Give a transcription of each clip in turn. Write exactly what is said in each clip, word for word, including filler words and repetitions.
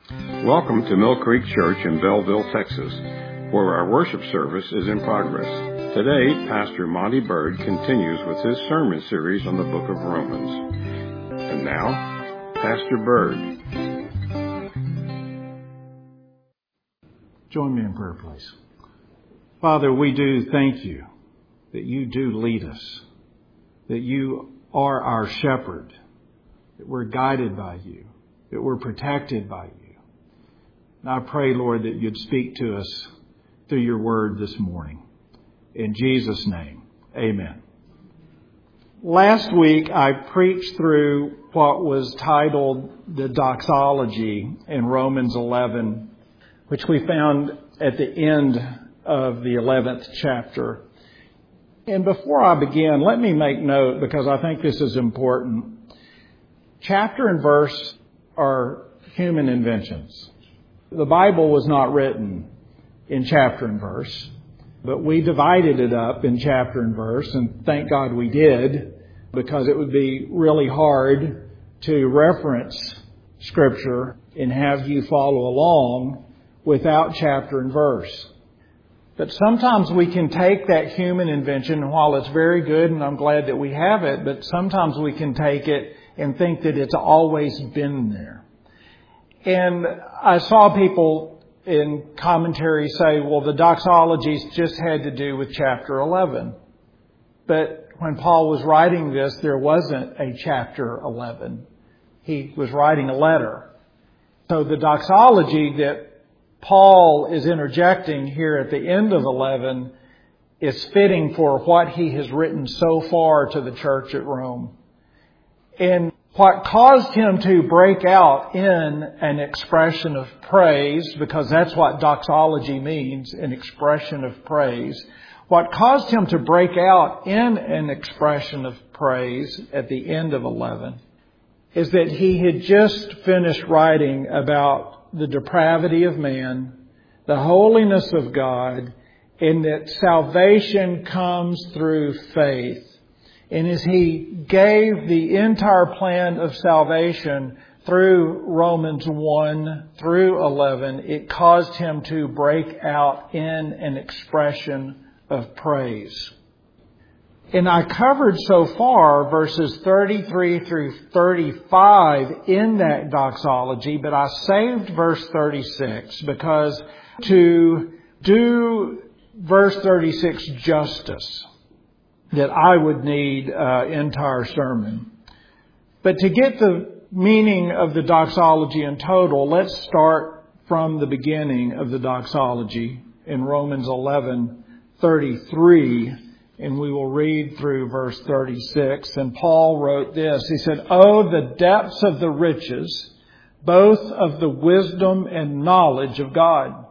Welcome to Mill Creek Church in Belleville, Texas, where our worship service is in progress. Today, Pastor Monty Bird continues with his sermon series on the book of Romans. And now, Pastor Bird. Join me in prayer, please. Father, we do thank you that you do lead us, that you are our shepherd, that we're guided by you, that we're protected by you. And I pray, Lord, that you'd speak to us through your word this morning. In Jesus' name, amen. Last week, I preached through what was titled the doxology in Romans eleven, which we found at the end of the eleventh chapter. And before I begin, let me make note, because I think this is important. Chapter and verse are human inventions. The Bible was not written in chapter and verse, but we divided it up in chapter and verse, and thank God we did, because it would be really hard to reference Scripture and have you follow along without chapter and verse. But sometimes we can take that human invention, and while it's very good, and I'm glad that we have it, but sometimes we can take it and think that it's always been there. And I saw people in commentary say, well, the doxologies just had to do with chapter eleven. But when Paul was writing this, there wasn't a chapter eleven. He was writing a letter. So the doxology that Paul is interjecting here at the end of eleven is fitting for what he has written so far to the church at Rome. And what caused him to break out in an expression of praise, because that's what doxology means, an expression of praise. What caused him to break out in an expression of praise at the end of eleven is that he had just finished writing about the depravity of man, the holiness of God, and that salvation comes through faith. And as he gave the entire plan of salvation through Romans one through eleven, it caused him to break out in an expression of praise. And I covered so far verses thirty-three through thirty-five in that doxology, but I saved verse thirty-six because to do verse thirty-six justice, that I would need an entire sermon. But to get the meaning of the doxology in total, let's start from the beginning of the doxology in Romans eleven thirty-three, and we will read through verse thirty-six. And Paul wrote this. He said, "Oh, the depths of the riches, both of the wisdom and knowledge of God!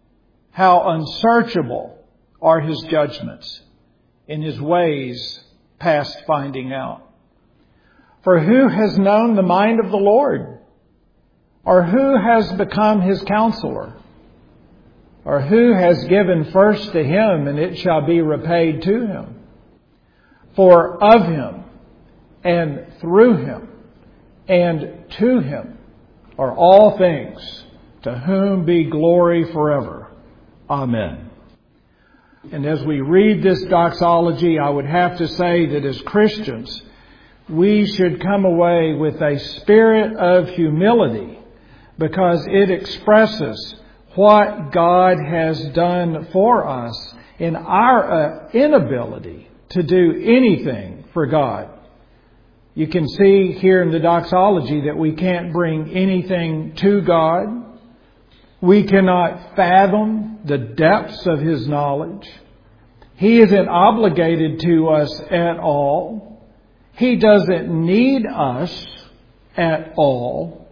How unsearchable are His judgments, in His ways past finding out. For who has known the mind of the Lord? Or who has become His counselor? Or who has given first to Him, and it shall be repaid to Him? For of Him, and through Him, and to Him are all things, to whom be glory forever. Amen." And as we read this doxology, I would have to say that as Christians, we should come away with a spirit of humility, because it expresses what God has done for us in our uh, inability to do anything for God. You can see here in the doxology that we can't bring anything to God. We cannot fathom the depths of His knowledge. He isn't obligated to us at all. He doesn't need us at all.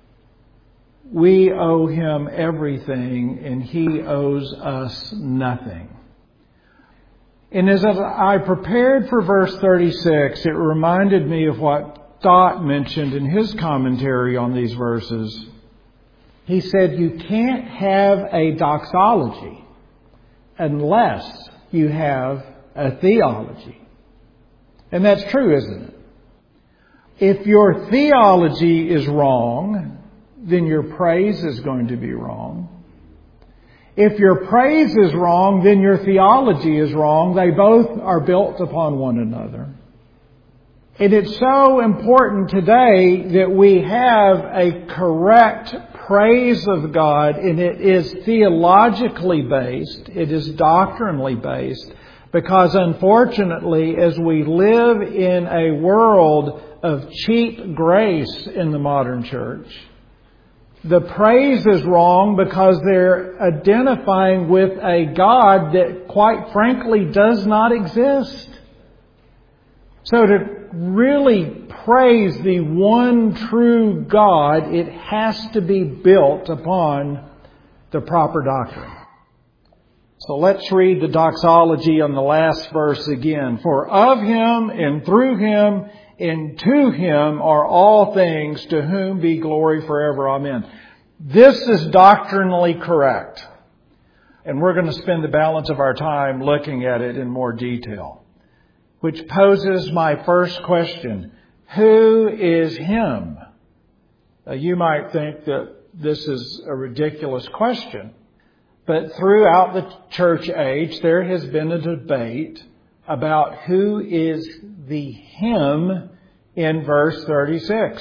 We owe Him everything, and He owes us nothing. And as I prepared for verse thirty-six, it reminded me of what Stott mentioned in his commentary on these verses. He said, you can't have a doxology unless you have a theology. And that's true, isn't it? If your theology is wrong, then your praise is going to be wrong. If your praise is wrong, then your theology is wrong. They both are built upon one another. And it's so important today that we have a correct praise of God, and it is theologically based, it is doctrinally based, because unfortunately, as we live in a world of cheap grace in the modern church, the praise is wrong because they're identifying with a God that, quite frankly, does not exist. So to really praise the one true God, it has to be built upon the proper doctrine. So let's read the doxology on the last verse again. For of Him and through Him and to Him are all things, to whom be glory forever. Amen. This is doctrinally correct. And we're going to spend the balance of our time looking at it in more detail. Which poses my first question. Who is Him? Now, you might think that this is a ridiculous question. But throughout the church age, there has been a debate about who is the Him in verse thirty-six.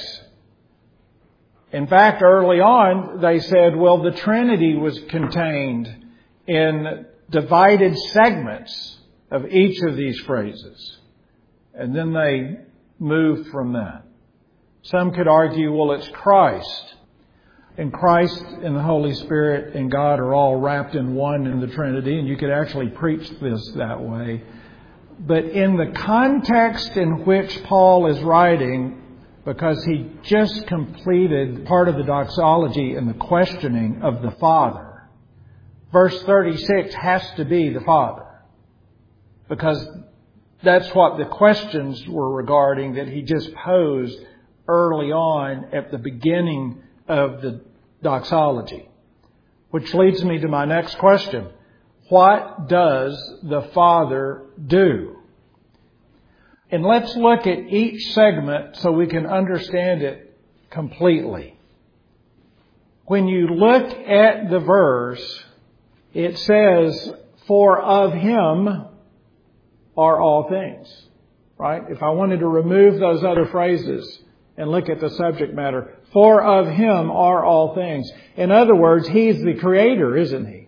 In fact, early on, they said, well, the Trinity was contained in divided segments of each of these phrases. And then they moved from that. Some could argue, well, it's Christ. And Christ and the Holy Spirit and God are all wrapped in one in the Trinity. And you could actually preach this that way. But in the context in which Paul is writing, because he just completed part of the doxology in the questioning of the Father, verse thirty-six has to be the Father. Because that's what the questions were regarding that he just posed early on at the beginning of the doxology. Which leads me to my next question. What does the Father do? And let's look at each segment so we can understand it completely. When you look at the verse, it says, for of Him are all things. Right? If I wanted to remove those other phrases and look at the subject matter, for of Him are all things. In other words, He's the Creator, isn't He?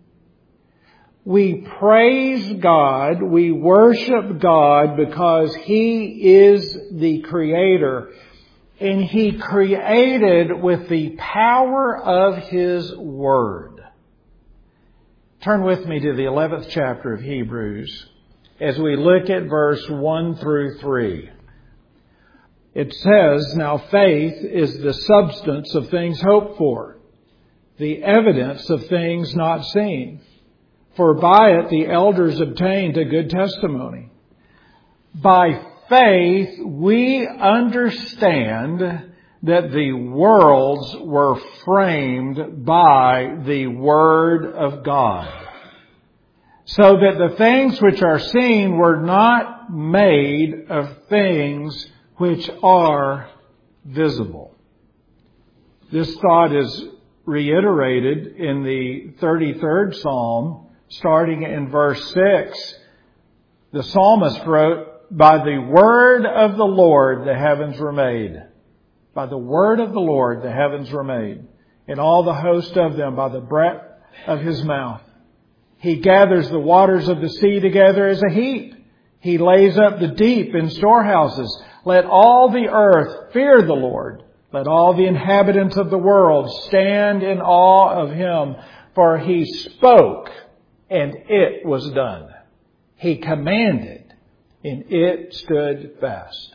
We praise God, we worship God because He is the Creator. And He created with the power of His Word. Turn with me to the eleventh chapter of Hebrews as we look at verse one through three. It says, now faith is the substance of things hoped for, the evidence of things not seen. For by it the elders obtained a good testimony. By faith we understand that the worlds were framed by the Word of God, so that the things which are seen were not made of things which are visible. This thought is reiterated in the thirty-third Psalm, starting in verse six. The psalmist wrote, by the word of the Lord the heavens were made. By the word of the Lord the heavens were made, and all the host of them by the breath of His mouth. He gathers the waters of the sea together as a heap. He lays up the deep in storehouses. Let all the earth fear the Lord. Let all the inhabitants of the world stand in awe of Him. For He spoke, and it was done. He commanded, and it stood fast.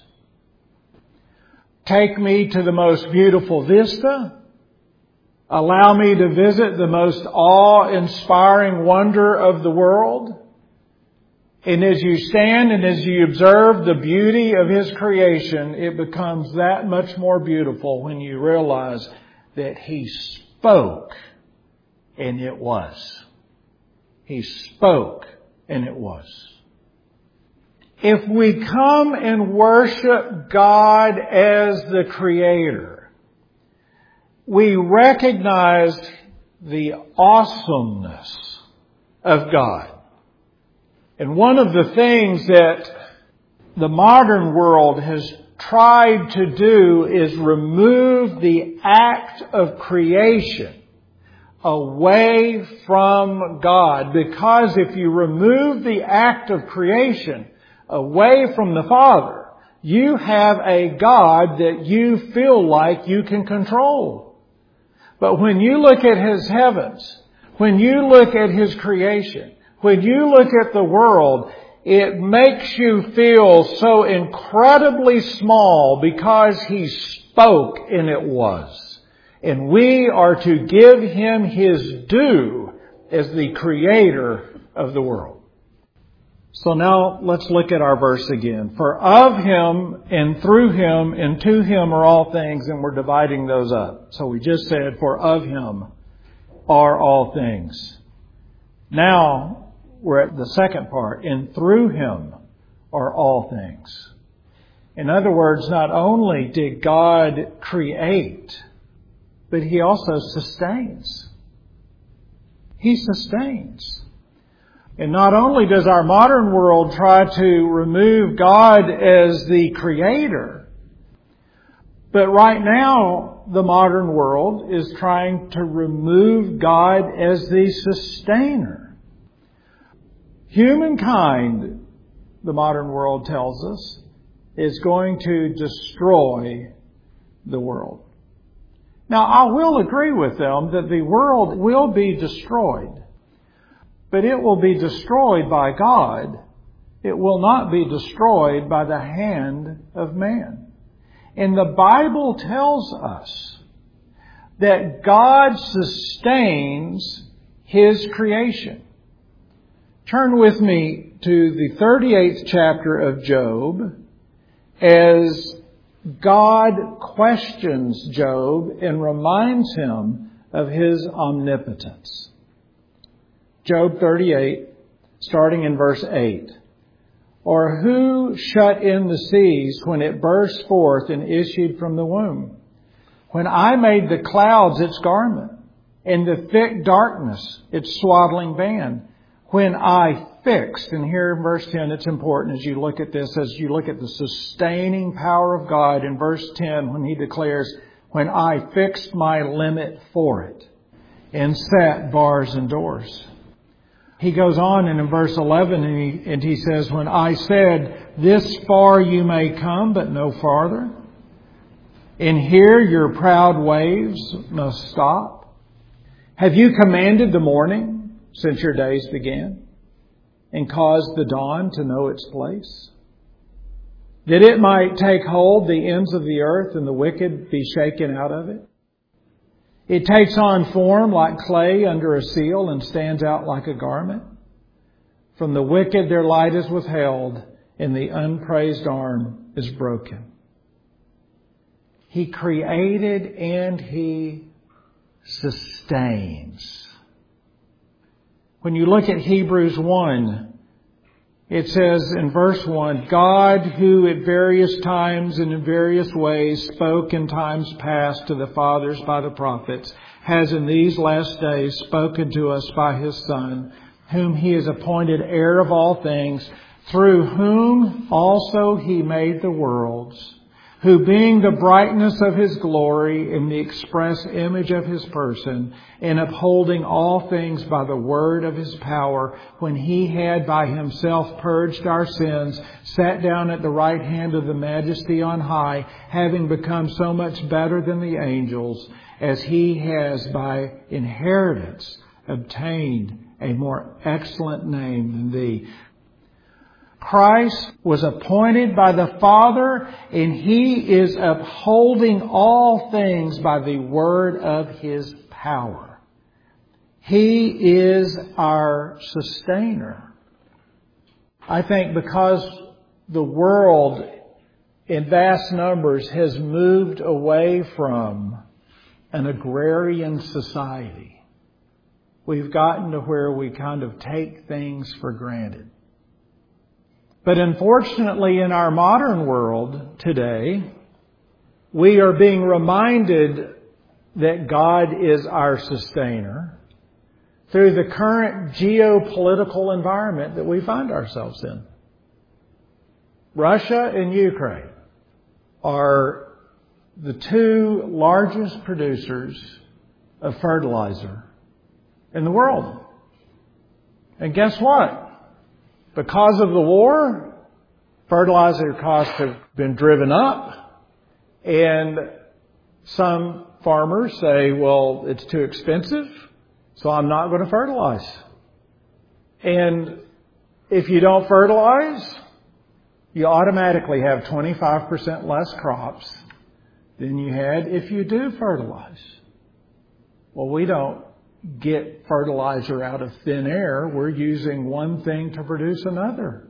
Take me to the most beautiful vista. Allow me to visit the most awe-inspiring wonder of the world. And as you stand and as you observe the beauty of His creation, it becomes that much more beautiful when you realize that He spoke, and it was. He spoke, and it was. If we come and worship God as the Creator, we recognize the awesomeness of God. And one of the things that the modern world has tried to do is remove the act of creation away from God. Because if you remove the act of creation away from the Father, you have a God that you feel like you can control. But when you look at His heavens, when you look at His creation, when you look at the world, it makes you feel so incredibly small because He spoke and it was. And we are to give Him His due as the Creator of the world. So now let's look at our verse again. For of Him and through Him and to Him are all things, and we're dividing those up. So we just said, for of Him are all things. Now we're at the second part, and through Him are all things. In other words, not only did God create, but He also sustains. He sustains. And not only does our modern world try to remove God as the Creator, but right now the modern world is trying to remove God as the Sustainer. Humankind, the modern world tells us, is going to destroy the world. Now, I will agree with them that the world will be destroyed. But it will be destroyed by God. It will not be destroyed by the hand of man. And the Bible tells us that God sustains His creation. Turn with me to the thirty-eighth chapter of Job as God questions Job and reminds him of His omnipotence. Job thirty-eight, starting in verse eight. Or who shut in the seas when it burst forth and issued from the womb? When I made the clouds its garment, and the thick darkness its swaddling band. When I fixed, and here in verse ten it's important as you look at this, as you look at the sustaining power of God in verse ten when He declares, when I fixed my limit for it and set bars and doors. He goes on and in verse eleven and he, and he says, when I said, this far you may come, but no farther. And here your proud waves must stop. Have you commanded the morning since your days began and caused the dawn to know its place? That it might take hold the ends of the earth and the wicked be shaken out of it? It takes on form like clay under a seal and stands out like a garment. From the wicked their light is withheld, and the unpraised arm is broken. He created and He sustains. When you look at Hebrews one, it says in verse one, God who at various times and in various ways spoke in times past to the fathers by the prophets, has in these last days spoken to us by His Son, whom He has appointed heir of all things, through whom also He made the worlds, who being the brightness of His glory and the express image of His person, and upholding all things by the word of His power, when He had by Himself purged our sins, sat down at the right hand of the Majesty on high, having become so much better than the angels, as He has by inheritance obtained a more excellent name than thee. Christ was appointed by the Father, and He is upholding all things by the word of His power. He is our sustainer. I think because the world in vast numbers has moved away from an agrarian society, we've gotten to where we kind of take things for granted. But unfortunately, in our modern world today, we are being reminded that God is our sustainer through the current geopolitical environment that we find ourselves in. Russia and Ukraine are the two largest producers of fertilizer in the world. And guess what? Because of the war, fertilizer costs have been driven up, and some farmers say, well, it's too expensive, so I'm not going to fertilize. And if you don't fertilize, you automatically have twenty-five percent less crops than you had if you do fertilize. Well, we don't get fertilizer out of thin air. We're using one thing to produce another.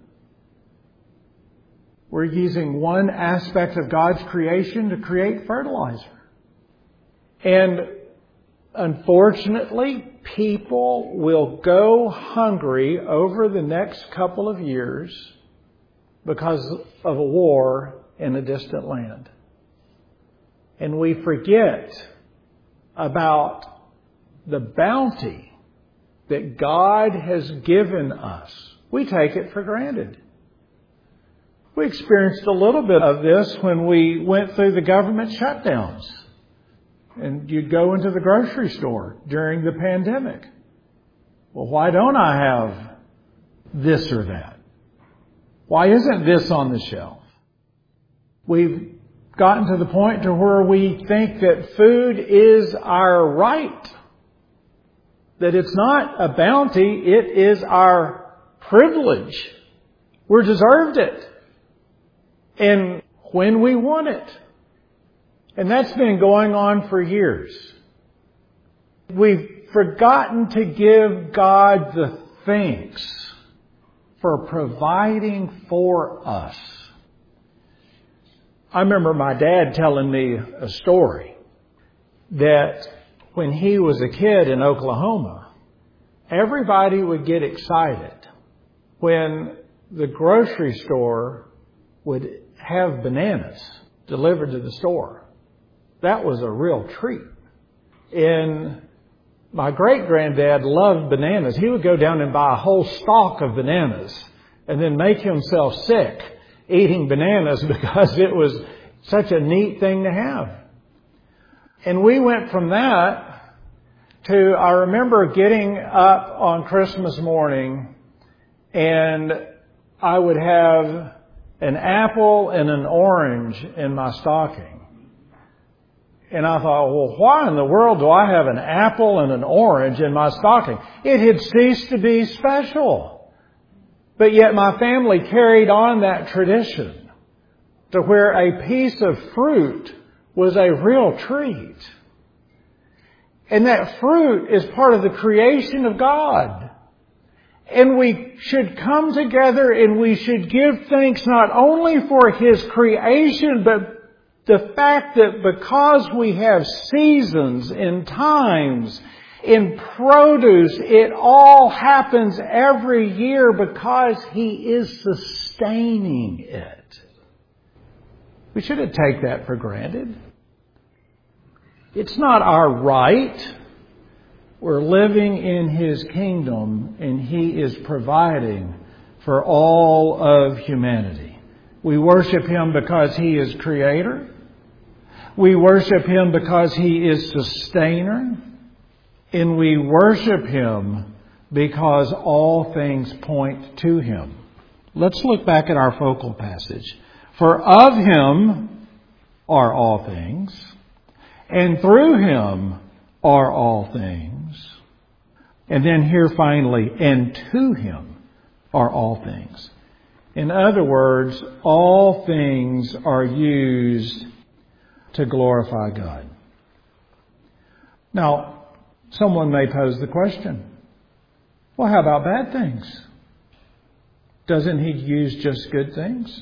We're using one aspect of God's creation to create fertilizer. And unfortunately, people will go hungry over the next couple of years because of a war in a distant land. And we forget about the bounty that God has given us. We take it for granted. We experienced a little bit of this when we went through the government shutdowns. And you'd go into the grocery store during the pandemic. Well, why don't I have this or that? Why isn't this on the shelf? We've gotten to the point to where we think that food is our right. That it's not a bounty, it is our privilege. We're deserved it. And when we want it. And that's been going on for years. We've forgotten to give God the thanks for providing for us. I remember my dad telling me a story that when he was a kid in Oklahoma, everybody would get excited when the grocery store would have bananas delivered to the store. That was a real treat. And my great-granddad loved bananas. He would go down and buy a whole stalk of bananas and then make himself sick eating bananas because it was such a neat thing to have. And we went from that to, I remember getting up on Christmas morning and I would have an apple and an orange in my stocking. And I thought, well, why in the world do I have an apple and an orange in my stocking? It had ceased to be special. But yet my family carried on that tradition to where a piece of fruit was a real treat. And that fruit is part of the creation of God. And we should come together and we should give thanks not only for His creation, but the fact that because we have seasons and times in produce, it all happens every year because He is sustaining it. We shouldn't take that for granted. It's not our right. We're living in His kingdom and He is providing for all of humanity. We worship Him because He is Creator. We worship Him because He is Sustainer. And we worship Him because all things point to Him. Let's look back at our focal passage. For of Him are all things, and through Him are all things. And then here finally, and to Him are all things. In other words, all things are used to glorify God. Now, someone may pose the question, well, how about bad things? Doesn't He use just good things?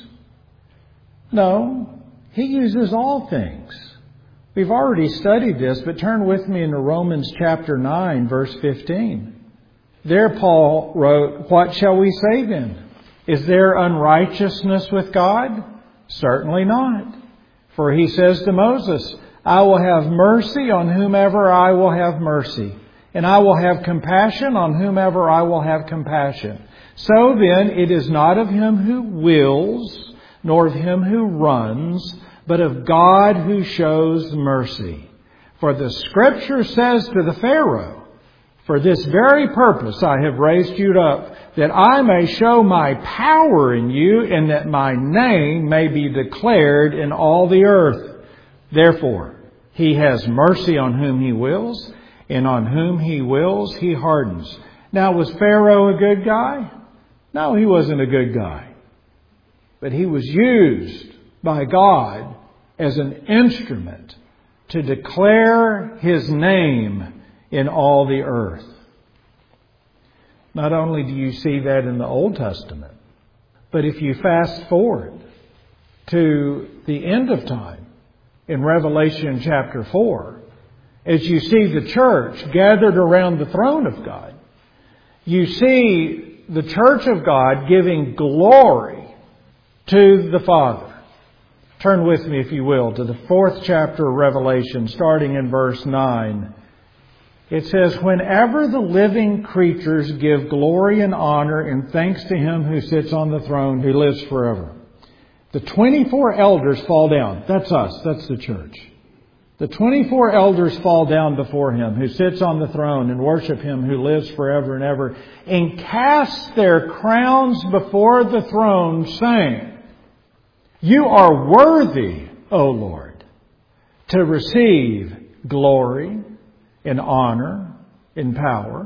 No, He uses all things. We've already studied this, but turn with me into Romans chapter nine, verse fifteen. There Paul wrote, what shall we say then? Is there unrighteousness with God? Certainly not. For he says to Moses, I will have mercy on whomever I will have mercy, and I will have compassion on whomever I will have compassion. So then, it is not of him who wills, nor of him who runs, but of God who shows mercy. For the Scripture says to the Pharaoh, for this very purpose I have raised you up, that I may show my power in you, and that my name may be declared in all the earth. Therefore, he has mercy on whom he wills, and on whom he wills, he hardens. Now, was Pharaoh a good guy? No, he wasn't a good guy. But he was used by God as an instrument to declare his name in all the earth. Not only do you see that in the Old Testament, but if you fast forward to the end of time, in Revelation chapter four, as you see the church gathered around the throne of God, you see the church of God giving glory to the Father. Turn with me, if you will, to the fourth chapter of Revelation, starting in verse nine. It says, whenever the living creatures give glory and honor and thanks to Him who sits on the throne, who lives forever. The twenty-four elders fall down. That's us. That's the church. The twenty-four elders fall down before Him who sits on the throne and worship Him who lives forever and ever, and cast their crowns before the throne, saying, you are worthy, O Lord, to receive glory and honor and power,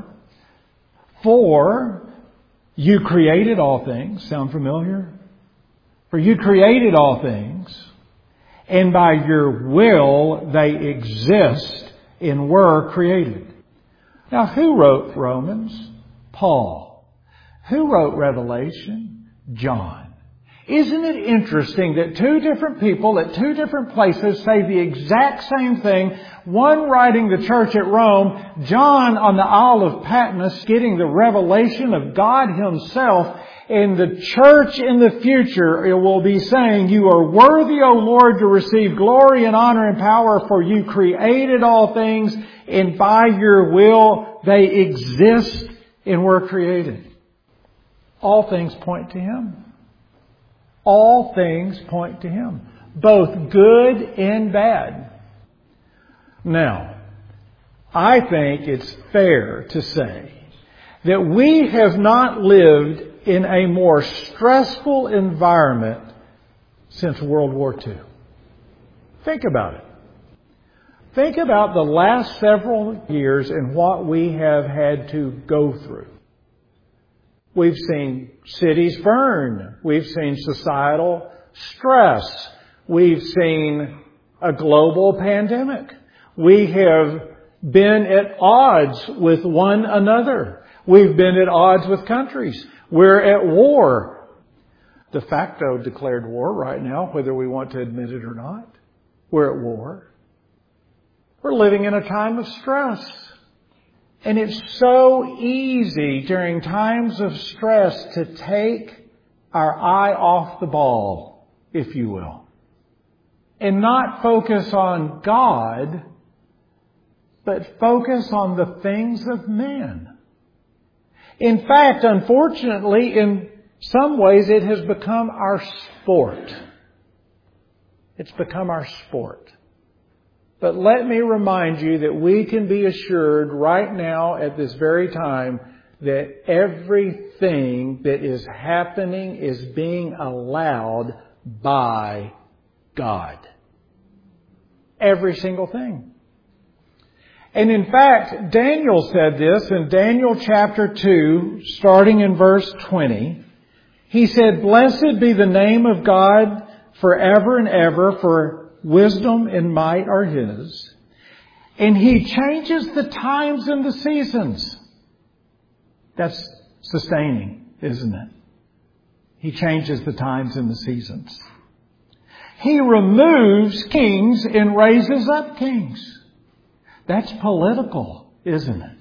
for you created all things. Sound familiar? For you created all things, and by your will they exist and were created. Now, who wrote Romans? Paul. Who wrote Revelation? John. Isn't it interesting that two different people at two different places say the exact same thing? One writing the church at Rome, John on the Isle of Patmos getting the revelation of God Himself. And the church in the future, it will be saying, you are worthy, O Lord, to receive glory and honor and power, for you created all things, and by your will they exist and were created. All things point to Him. All things point to Him, both good and bad. Now, I think it's fair to say that we have not lived in a more stressful environment since World War Two. Think about it. Think about the last several years and what we have had to go through. We've seen cities burn. We've seen societal stress. We've seen a global pandemic. We have been at odds with one another. We've been at odds with countries. We're at war. De facto declared war right now, whether we want to admit it or not. We're at war. We're living in a time of stress. And it's so easy during times of stress to take our eye off the ball, if you will, and not focus on God, but focus on the things of man. In fact, unfortunately, in some ways it has become our sport. It's become our sport. But let me remind you that we can be assured right now at this very time that everything that is happening is being allowed by God. Every single thing. And in fact, Daniel said this in Daniel chapter two, starting in verse twenty. He said, "Blessed be the name of God forever and ever, for wisdom and might are His. And He changes the times and the seasons." That's sustaining, isn't it? He changes the times and the seasons. He removes kings and raises up kings. That's political, isn't it?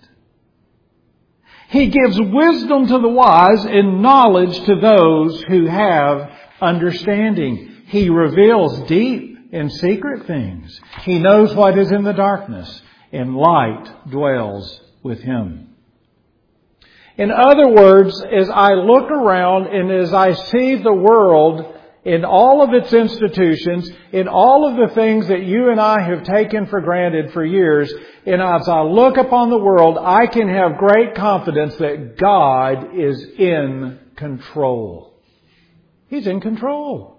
He gives wisdom to the wise and knowledge to those who have understanding. He reveals deep in secret things. He knows what is in the darkness, and light dwells with Him. In other words, as I look around and as I see the world in all of its institutions, in all of the things that you and I have taken for granted for years, and as I look upon the world, I can have great confidence that God is in control. He's in control.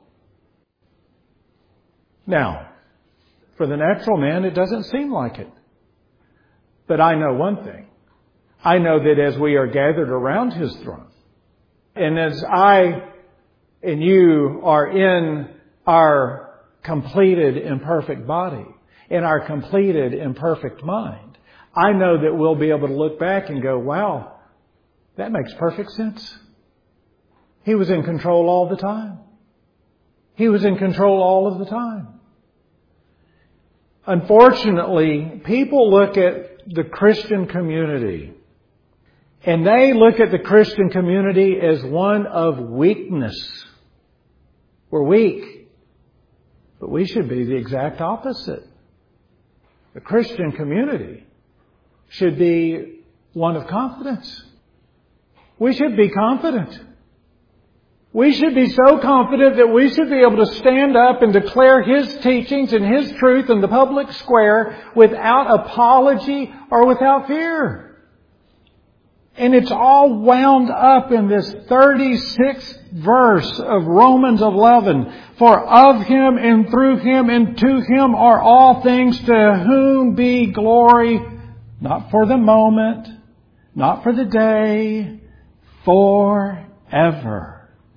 Now, for the natural man, it doesn't seem like it. But I know one thing. I know that as we are gathered around His throne, and as I and you are in our completed imperfect body, in our completed imperfect mind, I know that we'll be able to look back and go, wow, that makes perfect sense. He was in control all the time. He was in control all of the time. Unfortunately, people look at the Christian community, and they look at the Christian community as one of weakness. We're weak. But we should be the exact opposite. The Christian community should be one of confidence. We should be confident. We should be so confident that we should be able to stand up and declare His teachings and His truth in the public square without apology or without fear. And it's all wound up in this thirty-sixth verse of Romans eleven. For of Him and through Him and to Him are all things, to whom be glory, not for the moment, not for the day, forever.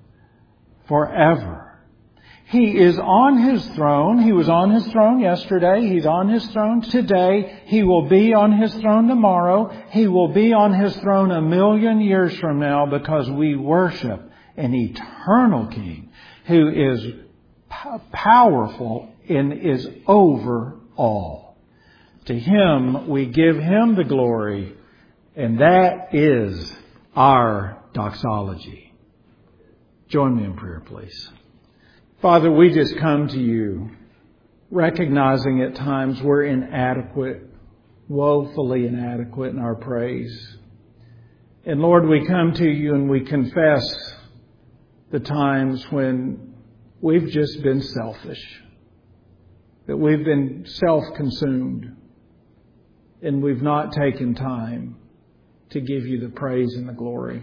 Forever. He is on His throne. He was on His throne yesterday. He's on His throne today. He will be on His throne tomorrow. He will be on His throne a million years from now, because we worship an eternal King who is powerful and is over all. To Him we give Him the glory, and that is our doxology. Join me in prayer, please. Father, we just come to You, recognizing at times we're inadequate, woefully inadequate in our praise. And Lord, we come to You and we confess the times when we've just been selfish, that we've been self-consumed, and we've not taken time to give You the praise and the glory.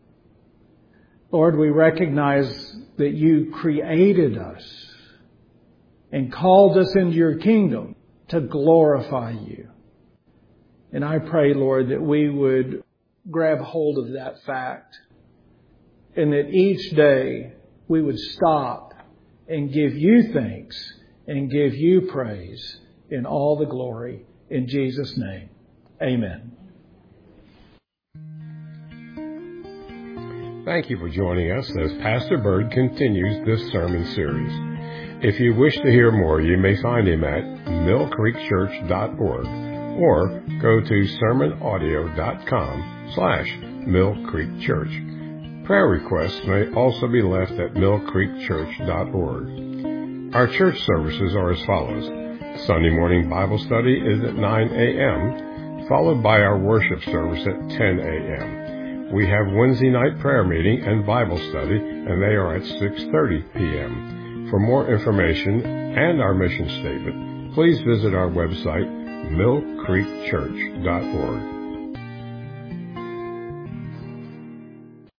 Lord, we recognize that You created us and called us into Your kingdom to glorify You. And I pray, Lord, that we would grab hold of that fact, and that each day we would stop and give You thanks and give You praise in all the glory. In Jesus' name, amen. Thank you for joining us as Pastor Bird continues this sermon series. If you wish to hear more, you may find him at mill creek church dot org or go to sermon audio dot com slash mill creek church. Prayer requests may also be left at mill creek church dot org. Our church services are as follows. Sunday morning Bible study is at nine a.m., followed by our worship service at ten a.m. We have Wednesday night prayer meeting and Bible study, and they are at six thirty p.m. For more information and our mission statement, please visit our website, mill creek church dot org.